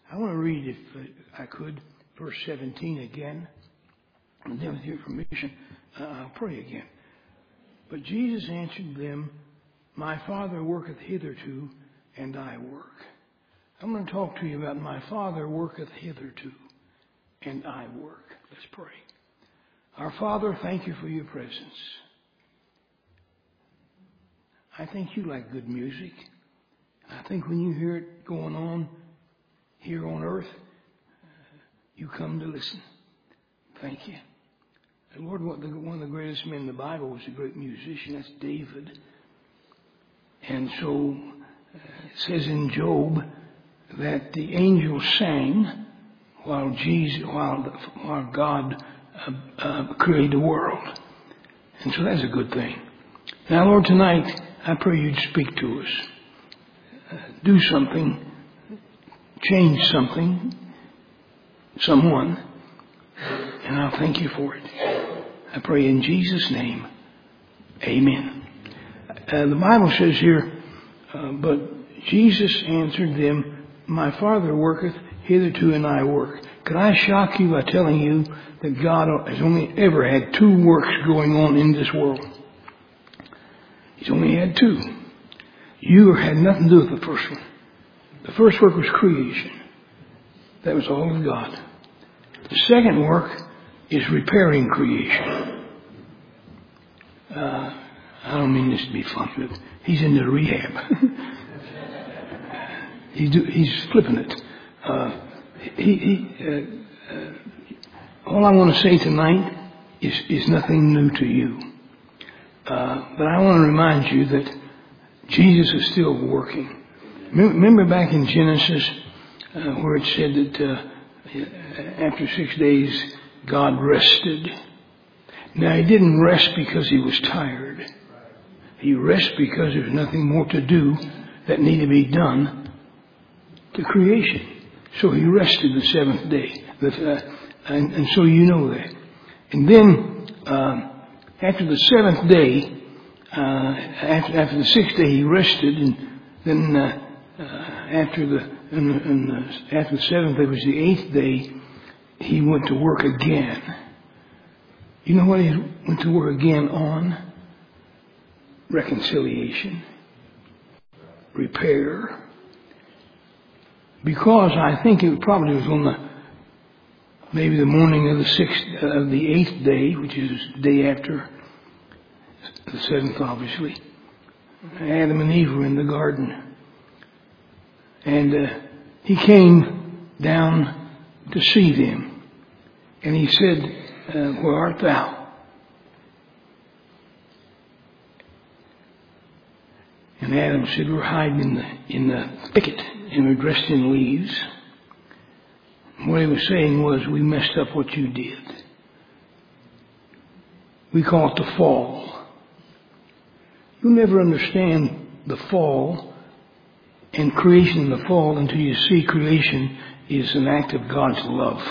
I want to read, if I could, verse 17 again. And then with your permission, I'll pray again. But Jesus answered them, my Father worketh hitherto, and I work. I'm going to talk to you about my Father worketh hitherto, and I work. Let's pray. Our Father, thank you for your presence. I think you like good music. I think when you hear it going on here on earth, you come to listen. Thank you. And Lord, one of the greatest men in the Bible was a great musician. That's David. And so it says in Job that the angels sang while God created the world. And so that's a good thing. Now, Lord, tonight I pray you'd speak to us. Do something. Change something. Someone. And I'll thank you for it. I pray in Jesus' name. Amen. The Bible says here, but Jesus answered them, my Father worketh hitherto, and I work. Could I shock you by telling you that God has only ever had two works going on in this world? He's only had two. You had nothing to do with the first one. The first work was creation. That was all of God. The second work is repairing creation. I don't mean this to be funny, but he's into rehab. He's flipping it. All I want to say tonight is nothing new to you. But I want to remind you that Jesus is still working. Remember back in Genesis where it said that after 6 days God rested. Now he didn't rest because he was tired. He rested because there's nothing more to do that needed to be done to creation. So he rested the seventh day. And so you know that. And then after the seventh day, after the sixth day he rested, and then after the seventh day was the eighth day, he went to work again. You know what he went to work again on? Reconciliation. Repair. Because I think it probably was on maybe the morning of the eighth day, which is the day after the seventh, obviously. Adam and Eve were in the garden. And he came down to see them. And he said, where art thou? And Adam said, we're hiding in the thicket, and we're dressed in leaves. And what he was saying was, we messed up what you did. We call it the fall. You'll never understand the fall and creation in the fall until you see creation is an act of God's love.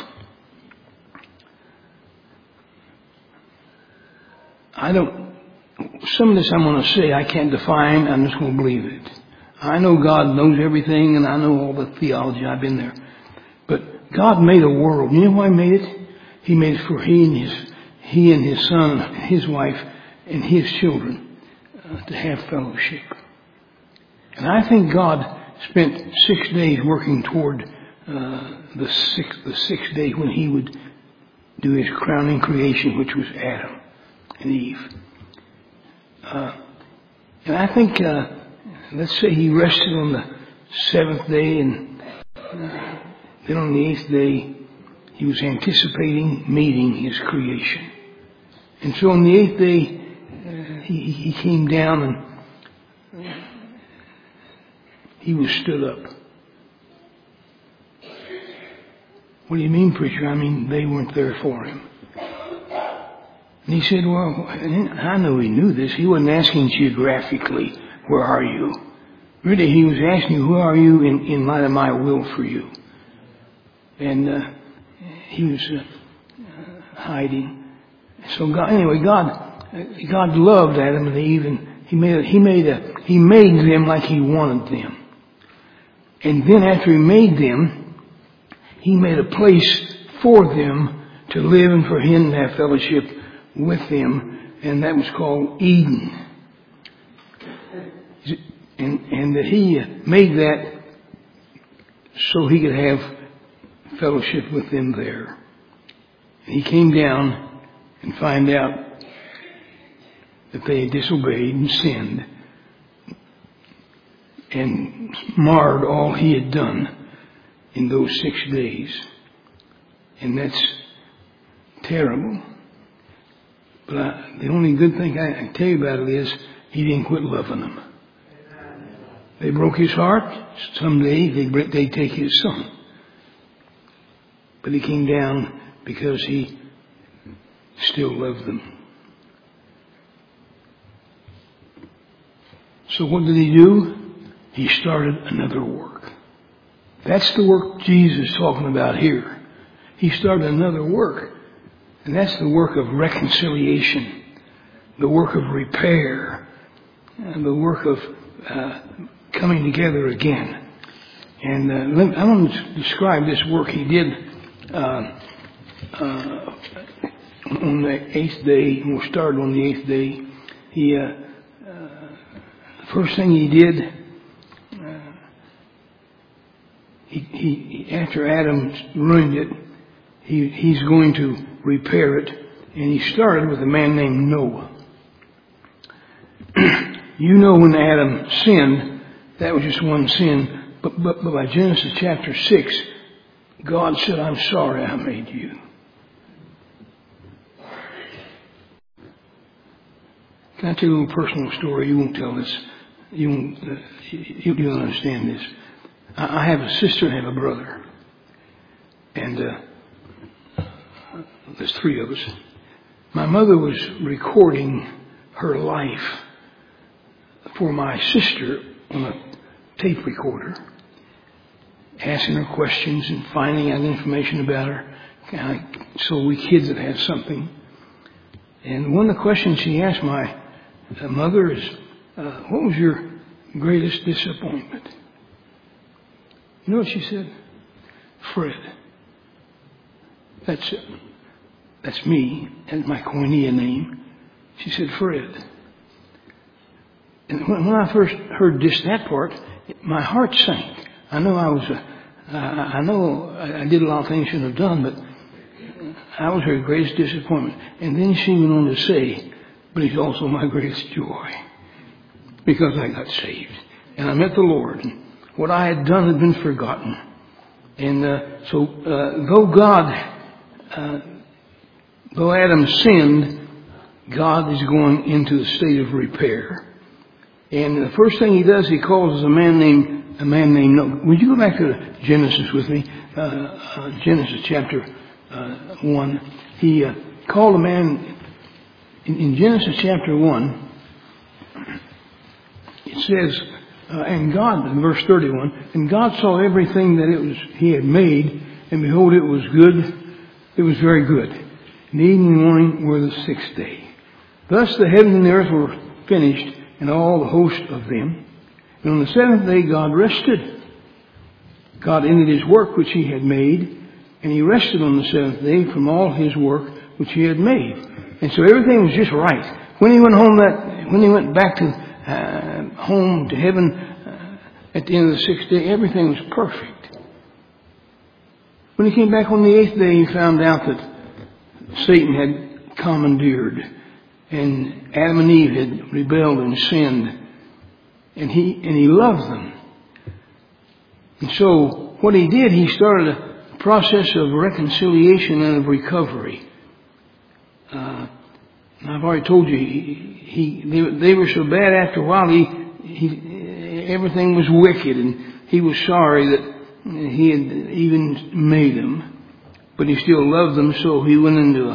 Some of this I'm going to say I can't define. I'm just going to believe it. I know God knows everything, and I know all the theology. I've been there. But God made a world. You know why He made it? He made it for He and His son, His wife, and His children to have fellowship. And I think God spent 6 days working toward the sixth day when He would do His crowning creation, which was Adam and Eve. And I think, let's say He rested on the seventh day, and then on the eighth day, He was anticipating meeting His creation. And so on the eighth day, He came down and He was stood up. What do you mean, preacher? I mean, they weren't there for Him. And he said, well, I know He knew this. He wasn't asking geographically, where are you? Really, He was asking, who are you in light of my will for you? And He was hiding. So God loved Adam and Eve, and He made them like He wanted them. And then after He made them, He made a place for them to live and for Him to have fellowship with them, and that was called Eden. And that He made that so He could have fellowship with them there. And He came down and found out that they had disobeyed and sinned and marred all He had done in those 6 days. And that's terrible. But the only good thing I can tell you about it is He didn't quit loving them. They broke His heart. Someday they'd take His Son. But He came down because He still loved them. So what did He do? He started another work. That's the work Jesus is talking about here. He started another work. And that's the work of reconciliation, the work of repair, and the work of coming together again. And I want to describe this work He did on the 8th day. We'll start on the 8th day. First thing He did, he after Adam ruined it, he's going to repair it, and He started with a man named Noah. You know, when Adam sinned, that was just one sin, but by Genesis chapter 6, God said, "I'm sorry I made you." Can I tell you a little personal story? You won't tell this. You'll understand this. I have a sister and I have a brother. And there's 3 of us. My mother was recording her life for my sister on a tape recorder, asking her questions and finding out information about her, so we kids would have something. And one of the questions she asked my mother is, what was your greatest disappointment? You know what she said? Fred. That's me. That's my Koinonia name. She said, Fred. And when I first heard that part, my heart sank. I know I did a lot of things I shouldn't have done, but I was her greatest disappointment. And then she went on to say, but He's also my greatest joy, because I got saved and I met the Lord. And what I had done had been forgotten. And though Adam sinned, God is going into a state of repair. And the first thing He does, He calls a man named Noah. Would you go back to Genesis with me? Genesis chapter 1. He called a man in Genesis chapter 1. It says, and God, in verse 31, and God saw everything that He had made, and behold, it was good. It was very good. And evening and morning were the 6th day. Thus the heaven and the earth were finished, and all the host of them. And on the 7th day God rested. God ended His work which He had made, and He rested on the 7th day from all His work which He had made. And so everything was just right. When He went back to home to heaven at the end of the 6th day, everything was perfect. When He came back on the 8th day, He found out that Satan had commandeered, and Adam and Eve had rebelled and sinned, and he loved them. And so what He did, He started a process of reconciliation and of recovery. I've already told you, they were so bad after a while, everything was wicked, and He was sorry that He had even made them. But He still loved them, so He went into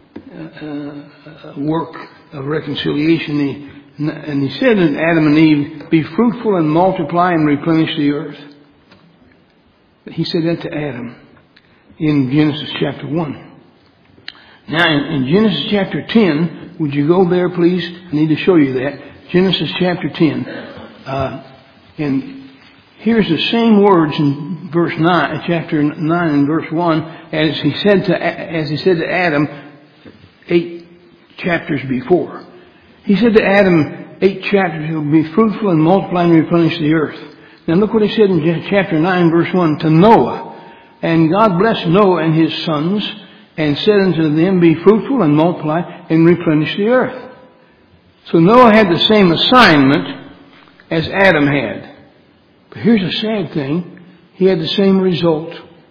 a work of reconciliation. And He said to Adam and Eve, be fruitful and multiply and replenish the earth. But He said that to Adam in Genesis chapter 1. Now in Genesis chapter 10, would you go there please? I need to show you that. Genesis chapter 10. And here's the same words in verse 9, chapter 9 and verse 1, as he said to Adam 8 chapters before. He said to Adam 8 chapters, he'll be fruitful and multiply and replenish the earth. Now look what he said in chapter 9 verse 1 to Noah. And God blessed Noah and his sons and said unto them, be fruitful and multiply and replenish the earth. So Noah had the same assignment as Adam had. But here's the sad thing. He had the same result.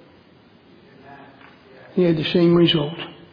He had the same result.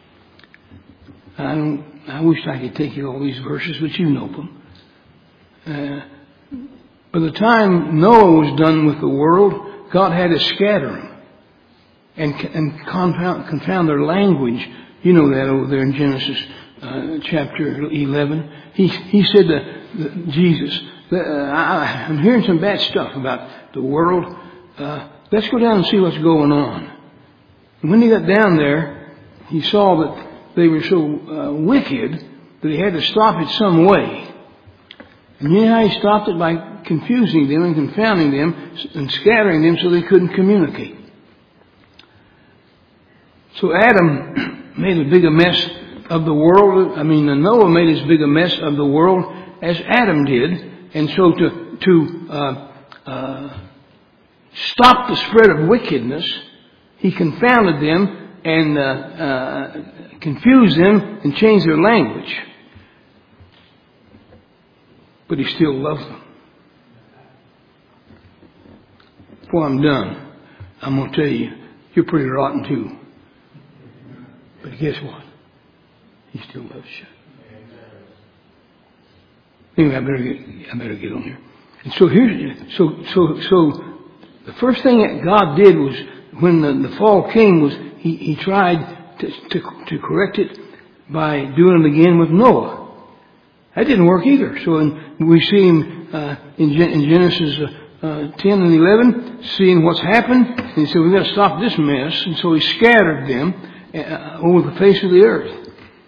I wish I could take you all these verses, but you know them. By the time Noah was done with the world, God had to scatter them and confound their language. You know that over there in Genesis chapter 11. He said to Jesus, I'm hearing some bad stuff about the world. Let's go down and see what's going on. And when he got down there, he saw that they were so wicked that he had to stop it some way. And you know how he stopped it? By confusing them and confounding them and scattering them so they couldn't communicate. So Adam made as big a mess of the world. Noah made as big a mess of the world as Adam did. And so to stop the spread of wickedness, he confounded them and confused them and changed their language. But he still loves them. Before I'm done, I'm going to tell you, you're pretty rotten too. But guess what? He still loves you. Anyway, I better get on here. And so so the first thing that God did was, when the fall came, was he tried to correct it by doing it again with Noah. That didn't work either. So we see him in Genesis 10 and 11, seeing what's happened. And he said, we've got to stop this mess. And so he scattered them over the face of the earth.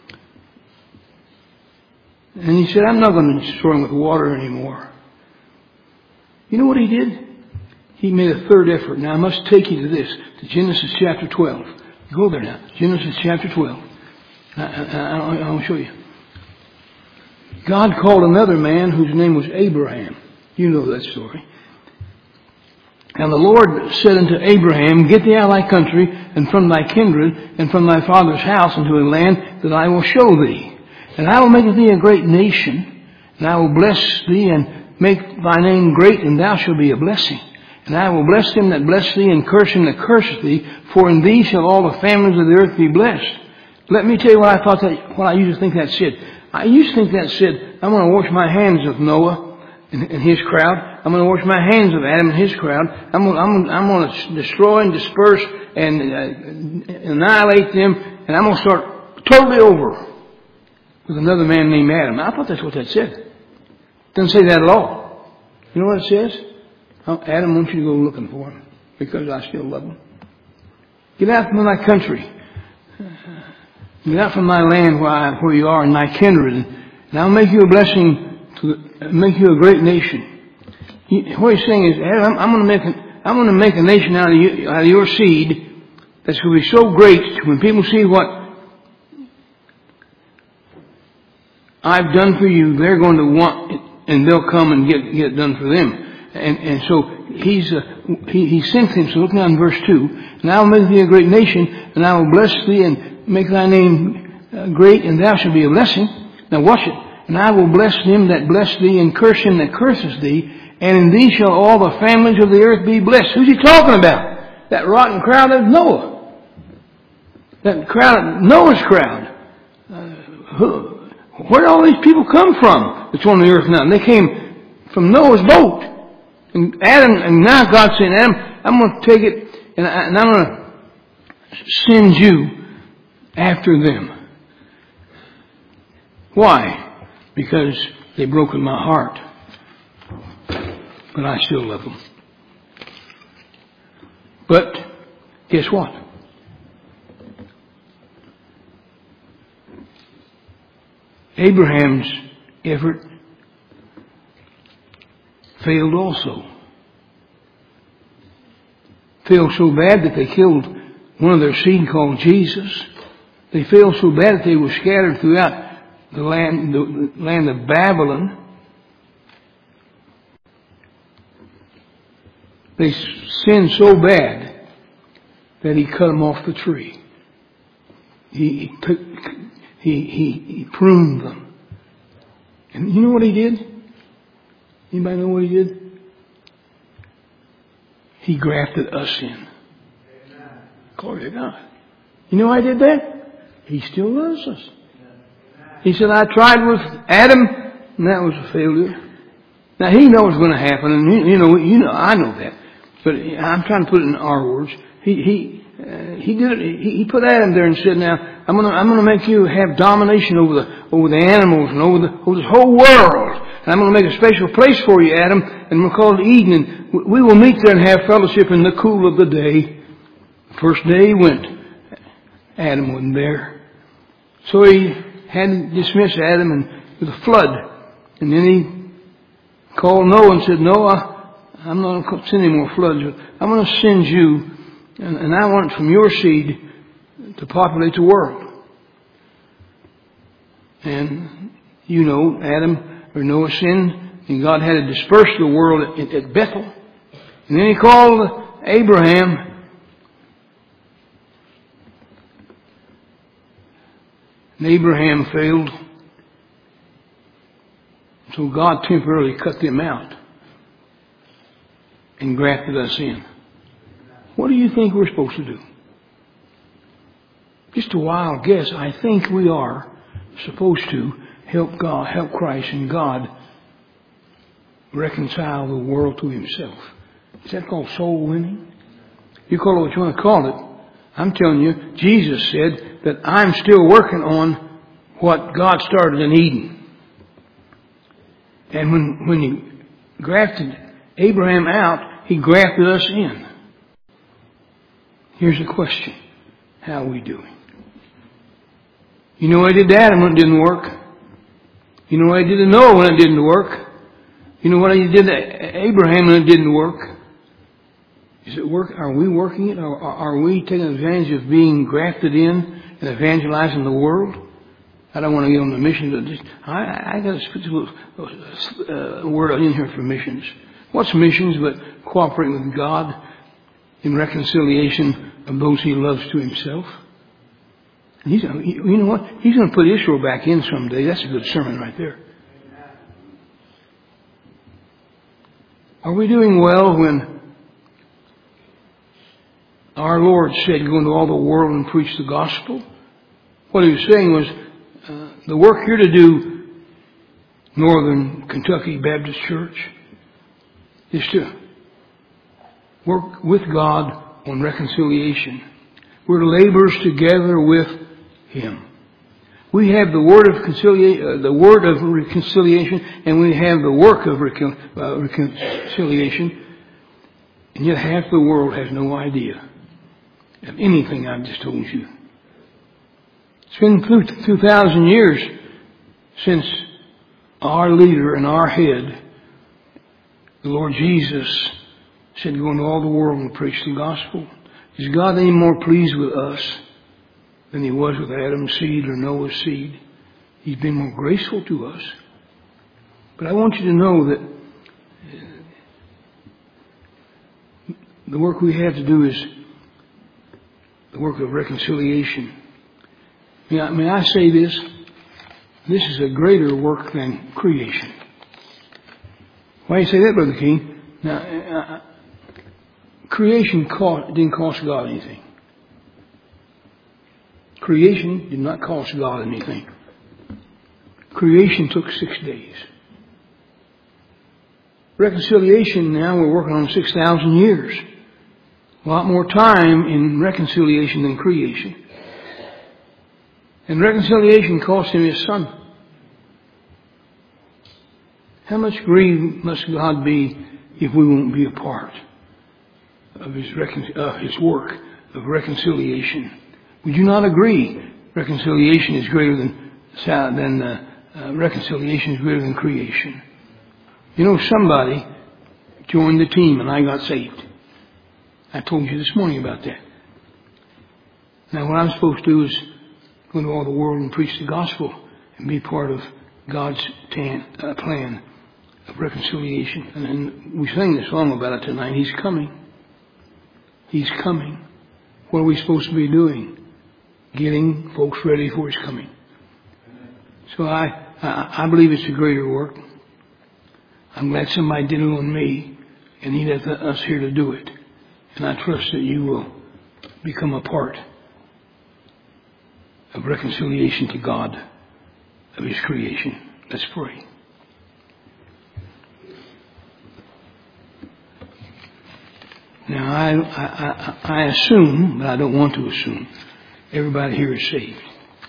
And he said, I'm not going to destroy them with water anymore. You know what he did? He made a third effort. Now I must take you to this, to Genesis chapter 12. Go there now. Genesis chapter 12. I'll show you. God called another man whose name was Abraham. You know that story. And the Lord said unto Abraham, get thee out of thy country, and from thy kindred, and from thy father's house, into a land that I will show thee. And I will make of thee a great nation, and I will bless thee, and make thy name great, and thou shalt be a blessing. And I will bless them that bless thee, and curse him that curseth thee, for in thee shall all the families of the earth be blessed. Let me tell you what I used to think that said. I used to think that said, I'm going to wash my hands of Noah and his crowd. I'm going to wash my hands of Adam and his crowd. I'm going to destroy and disperse and annihilate them. And I'm going to start totally over with another man named Adam. I thought that's what that said. It doesn't say that at all. You know what it says? Adam wants you to go looking for him because I still love him. Get out from thy country. Get out from thy land where you are, and thy kindred, and I'll make you a blessing, make you a great nation. What he's saying is, Adam, I'm going to make a nation out of your seed that's going to be so great when people see what I've done for you, they're going to want it, and they'll come and get it done for them. And so he sent him. So look now in verse 2. And I will make thee a great nation, and I will bless thee, and make thy name great, and thou shalt be a blessing. Now watch it. And I will bless them that bless thee, and curse him that curses thee. And in thee shall all the families of the earth be blessed. Who's he talking about? That rotten crowd of Noah. That crowd, Noah's crowd. Where did all these people come from that's on the earth now? And they came from Noah's boat. And Adam, and now God's saying, Adam, I'm going to take it, and I'm going to send you after them. Why? Because they've broken my heart. But I still love them. But guess what? Abraham's effort failed also. failed so bad that they killed one of their seed called Jesus. They failed so bad that they were scattered throughout the land of Babylon. They sinned so bad that he cut them off the tree. He pruned them. And you know what he did? Anybody know what he did? He grafted us in. Glory to God. You know why he did that? He still loves us. He said, I tried with Adam, and that was a failure. Now he knows what's going to happen, and you know, I know that. But I'm trying to put it in our words. He did it. He put Adam there and said, "Now I'm gonna make you have domination over the animals and over this whole world. And I'm gonna make a special place for you, Adam, and we'll call it Eden. And we will meet there and have fellowship in the cool of the day." The first day he went, Adam wasn't there, so he had to dismiss Adam and with a flood. And then he called Noah and said, "Noah, I'm not going to send any more floods, but I'm going to send you, and I want from your seed to populate the world." And you know, Noah sinned, and God had to disperse the world at Bethel. And then he called Abraham. And Abraham failed. So God temporarily cut them out and grafted us in. What do you think we're supposed to do? Just a wild guess. I think we are supposed to help God, help Christ and God reconcile the world to Himself. Is that called soul winning? You call it what you want to call it. I'm telling you, Jesus said that I'm still working on what God started in Eden. And when He grafted Abraham out, He grafted us in. Here's the question. How are we doing? You know what He did to Adam when it didn't work? You know what He did to Noah when it didn't work? You know what He did to Abraham when it didn't work? Is it work? Are we working it? Or are we taking advantage of being grafted in and evangelizing the world? I don't want to get on the mission, but I got to put a word in here for missions. What's missions but cooperating with God in reconciliation of those He loves to Himself? And you know what? He's going to put Israel back in someday. That's a good sermon right there. Are we doing well when our Lord said, "Go into all the world and preach the gospel"? What He was saying was, the work you're to do, Northern Kentucky Baptist Church, is to work with God on reconciliation. We're laborers together with Him. We have the word of reconciliation, and we have the work of reconciliation, and yet half the world has no idea of anything I've just told you. It's been 2,000 years since our leader and our head, the Lord Jesus, said, "Go into all the world and preach the gospel." Is God any more pleased with us than He was with Adam's seed or Noah's seed? He's been more graceful to us. But I want you to know that the work we have to do is the work of reconciliation. May I say this? This is a greater work than creation. Why do you say that, Brother King? Now, creation didn't cost God anything. Creation did not cost God anything. Creation took 6 days. Reconciliation now we're working on 6,000 years. A lot more time in reconciliation than creation. And reconciliation cost Him His Son. How much grieved must God be if we won't be a part of His work of reconciliation? Would you not agree? Reconciliation is greater than reconciliation is greater than creation. You know, somebody joined the team and I got saved. I told you this morning about that. Now, what I'm supposed to do is go into all the world and preach the gospel and be part of God's plan of reconciliation. And we sang the song about it tonight. He's coming. He's coming. What are we supposed to be doing? Getting folks ready for His coming. So I believe it's a greater work. I'm glad somebody did it on me, and He left us here to do it. And I trust that you will become a part of reconciliation to God of His creation. Let's pray. Now, I assume, but I don't want to assume, everybody here is saved.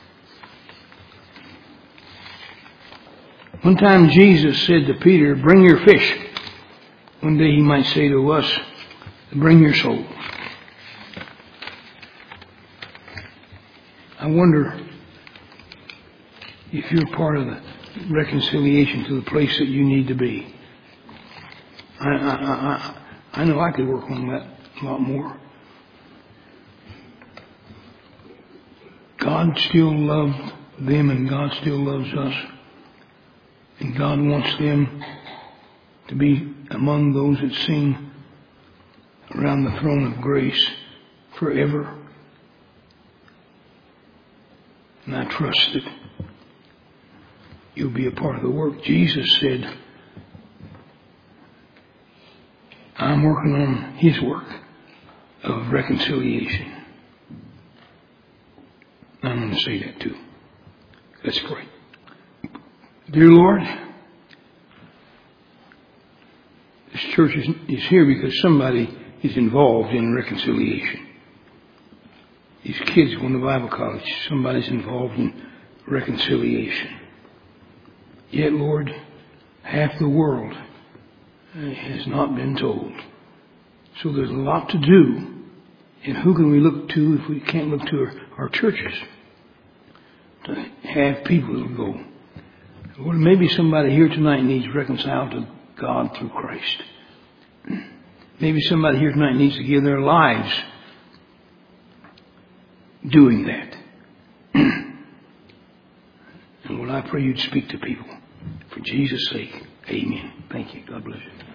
One time Jesus said to Peter, bring your fish. One day He might say to us, bring your soul. I wonder if you're part of the reconciliation to the place that you need to be. I know I could work on that a lot more. God still loved them and God still loves us. And God wants them to be among those that sing around the throne of grace forever. And I trust that you'll be a part of the work. Jesus said, I'm working on His work of reconciliation. I'm going to say that too. Let's pray. Dear Lord, this church is here because somebody is involved in reconciliation. These kids going to Bible college, somebody's involved in reconciliation. Yet, Lord, half the world has not been told. So there's a lot to do. And who can we look to if we can't look to our churches to have people who go? Lord, maybe somebody here tonight needs reconciled to God through Christ. Maybe somebody here tonight needs to give their lives doing that. And Lord, I pray you'd speak to people. For Jesus' sake, amen. Thank you. God bless you.